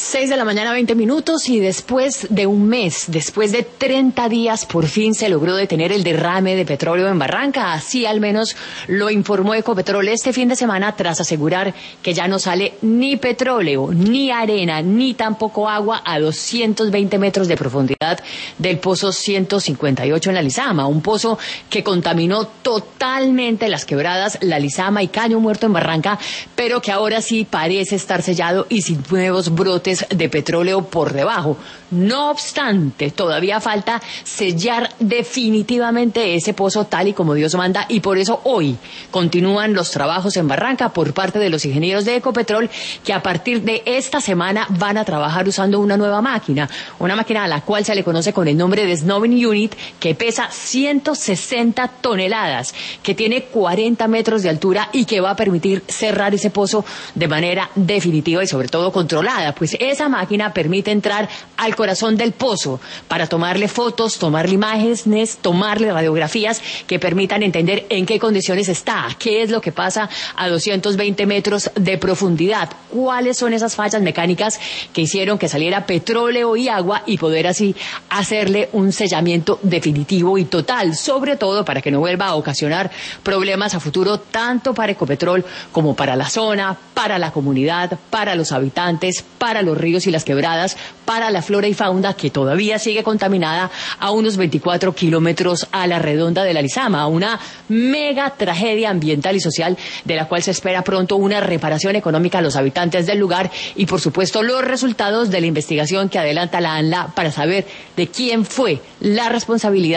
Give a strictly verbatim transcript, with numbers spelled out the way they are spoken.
Seis de la mañana, veinte minutos, y después de un mes, después de treinta días, por fin se logró detener el derrame de petróleo en Barranca. Así al menos lo informó Ecopetrol este fin de semana, tras asegurar que ya no sale ni petróleo, ni arena, ni tampoco agua a doscientos veinte metros de profundidad del pozo ciento cincuenta y ocho en La Lizama, un pozo que contaminó totalmente las quebradas La Lizama y Caño Muerto en Barranca, pero que ahora sí parece estar sellado y sin nuevos brotes de petróleo por debajo. No obstante, todavía falta sellar definitivamente ese pozo tal y como Dios manda, y por eso hoy continúan los trabajos en Barranca por parte de los ingenieros de Ecopetrol, que a partir de esta semana van a trabajar usando una nueva máquina, una máquina a la cual se le conoce con el nombre de Snoving Unit, que pesa ciento sesenta toneladas, que tiene cuarenta metros de altura y que va a permitir cerrar ese pozo de manera definitiva y sobre todo controlada, pues esa máquina permite entrar al corazón del pozo para tomarle fotos, tomarle imágenes, tomarle radiografías que permitan entender en qué condiciones está, qué es lo que pasa a doscientos veinte metros de profundidad, cuáles son esas fallas mecánicas que hicieron que saliera petróleo y agua, y poder así hacerle un sellamiento definitivo y total, sobre todo para que no vuelva a ocasionar problemas a futuro tanto para Ecopetrol como para la zona, para la comunidad, para los habitantes, para los ríos y las quebradas, para la flora y fauna que todavía sigue contaminada a unos veinticuatro kilómetros a la redonda de La Lizama, una mega tragedia ambiental y social de la cual se espera pronto una reparación económica a los habitantes del lugar y por supuesto los resultados de la investigación que adelanta la ANLA para saber de quién fue la responsabilidad